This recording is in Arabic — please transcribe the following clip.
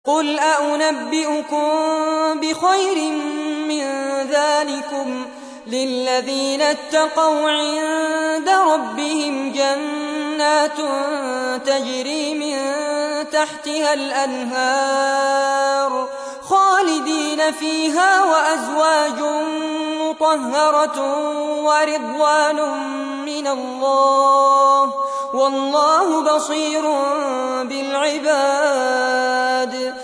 قل أنبئكم بخير من ذلكم للذين اتقوا عند ربهم جنات تجري من تحتها الأنهار خالدين فيها وأزواج مطهرة ورضوان من الله والله بصير بالعباد